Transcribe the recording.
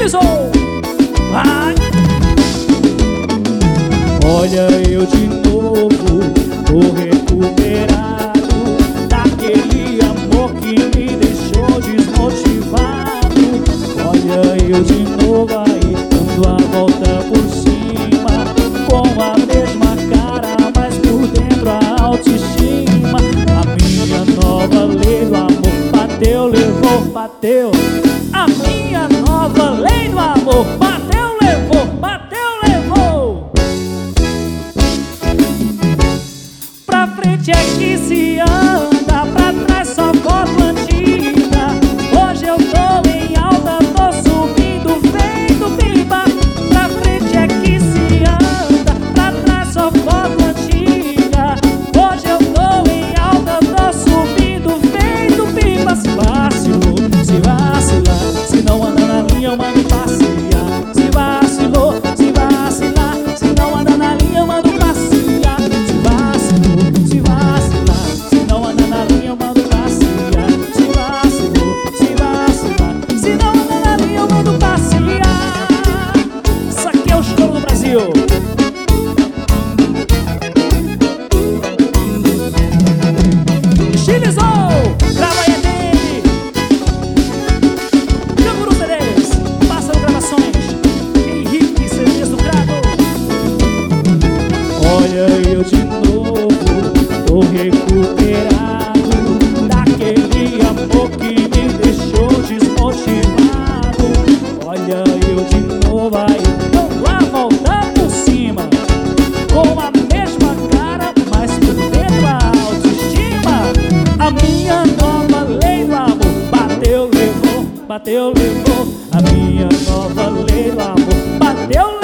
Chilizou. Vai. Olha eu de novo, tô recuperado daquele amor que me deixou desmotivado. Olha eu de novo aí, dando a volta por cima, com a mesma cara, mas por dentro a autoestima. A minha nova lei do amor bateu, levou, bateu. A minha nova lei do amor bateu, levou, bateu, levou. Pra frente é que se anda, pra trás só foto antiga. Hoje eu tô em alta, tô subindo feito pipa. Pra frente é que se anda, pra trás só foto antiga. Hoje eu tô em alta, tô subindo feito pipa. Se vacilou, se vacilar, se não anda na linha eu mando passear. Se vacilou, se vacilar, se não anda na linha eu mando passear. Se vacilou, se vacilar, se não anda na linha eu mando passear. Se vacilou, se vacilar, se não anda na linha eu mando passear. Isso aqui é o estouro do Brasil. Chilizou, grava aí dele. Canguru CDs, Pássaro Gravações, Henrique CDs do Grado. Olha eu de novo, tô recuperado daquele amor que me deixou desmotivado. Olha eu de novo aí, Dando a volta por cima, com a mesma cara, mas por dentro a autoestima. a minha nova lei do amor Bateu, levou, bateu, levou. A minha nova lei do amor bateu,